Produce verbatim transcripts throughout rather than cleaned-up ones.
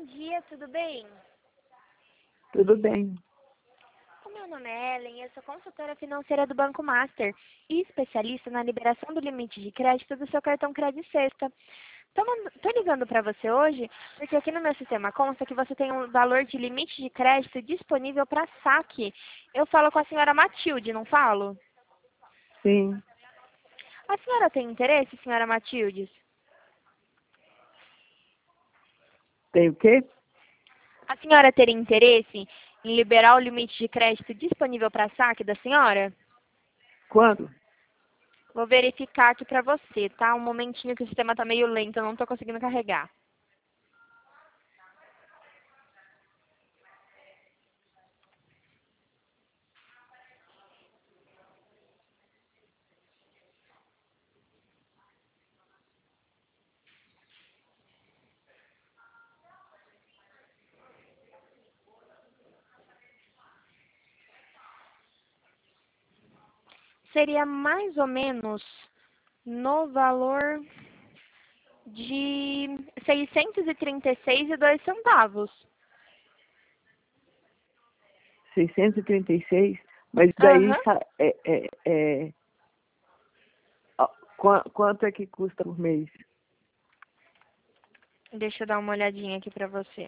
Bom dia, tudo bem? Tudo bem. O meu nome é Ellen, eu sou consultora financeira do Banco Master e especialista na liberação do limite de crédito do seu cartão Crédito Sexta. Estou ligando para você hoje porque aqui no meu sistema consta que você tem um valor de limite de crédito disponível para saque. Eu falo com a senhora Matilde, não falo? Sim. A senhora tem interesse, senhora Matilde? Tem o quê? A senhora teria interesse em liberar o limite de crédito disponível para saque da senhora? Quando? Vou verificar aqui pra você, tá? Um momentinho que o sistema tá meio lento, eu não tô conseguindo carregar. Seria mais ou menos no valor de seiscentos e trinta e seis e dois centavos. seiscentos e trinta e seis? Mas daí Aham. sa- é, é, é, ó, qua- quanto é que custa por mês? Deixa eu dar uma olhadinha aqui pra você.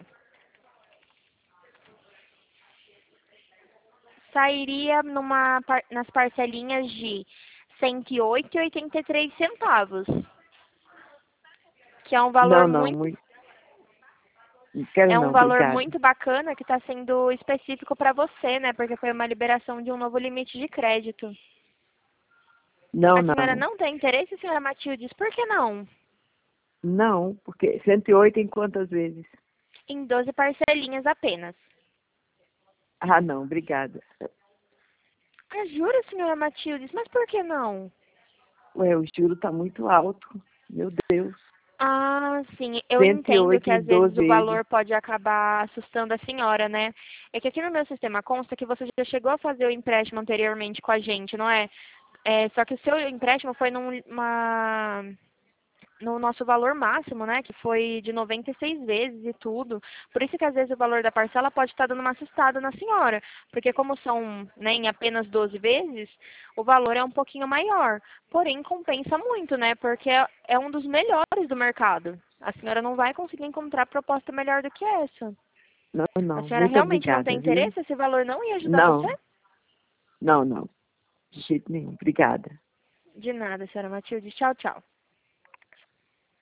Sairia numa, par- nas parcelinhas de cento e oito e oitenta e três centavos, que é um valor Não, não, muito muito. Não quero É um não, valor obrigada. muito bacana que está sendo específico para você, né? Porque foi uma liberação de um novo limite de crédito. Não, A senhora não. não tem interesse, senhora Matildes? Por que não? Não, porque cento e oito em quantas vezes? Em doze parcelinhas apenas. Ah, não, obrigada. Ah, jura, senhora Matildes? Mas por que não? Ué, o juro está muito alto. Meu Deus. Ah, sim, eu cento e entendo oito que em às vezes doze o vezes. valor pode acabar assustando a senhora, né? É que aqui no meu sistema consta que você já chegou a fazer o empréstimo anteriormente com a gente, não é? É, só que o seu empréstimo foi numa no nosso valor máximo, né, que foi de noventa e seis vezes e tudo. Por isso que às vezes o valor da parcela pode estar dando uma assustada na senhora, porque como são, né, em apenas doze vezes, o valor é um pouquinho maior. Porém, compensa muito, né, porque é é um dos melhores do mercado. A senhora não vai conseguir encontrar proposta melhor do que essa. Não, A não. senhora Muito realmente não tem obrigada, viu? interesse? Esse valor não ia ajudar você? Não, não, não. De jeito nenhum. Obrigada. De nada, senhora Matilde. Tchau, tchau.